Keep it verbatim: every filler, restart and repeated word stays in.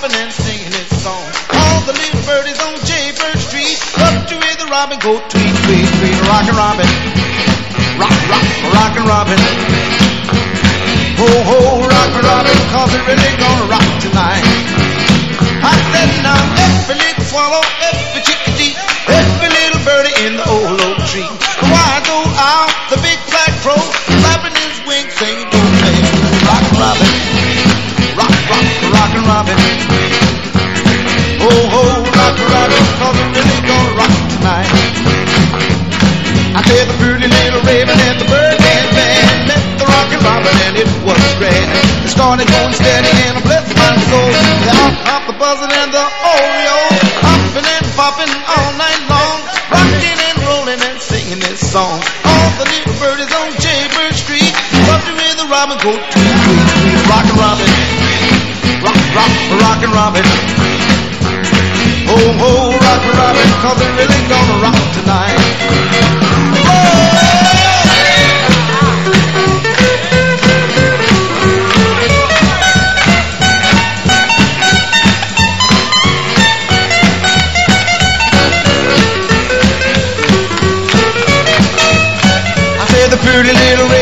Robin and singing his song. All the little birdies on Jaybird Street up to where the robin go tweet, tweet, tweet. Rockin' Robin, rock, rock, rockin' Robin. Ho, ho, rockin' Robin, cause it really gonna rock tonight. I said now every little swallow, every chickadee, every little birdie in the old oak tree. The wise old owl, the big black crow, flapping his wings, singing, don't play. Rockin' Robin, rock, rock, rockin' Robin. Ho, ho, rockin' Robin, cause it really gonna rock tonight. I said the pretty little raven and the birdman band met the rockin' Robin and it was grand. It started going steady and I bless my soul. The hop, hop, the buzzing and the Oreo, hopping and popping all night long, rocking and rolling and singing this song. All the little birdies on Jaybird Street love to hear the robin go tweet, tweet, tweet. Rockin' Robin, rock, rock, rockin' Robin. Ho, ho, rockin' Robin, cause it really gonna rock tonight. The pretty little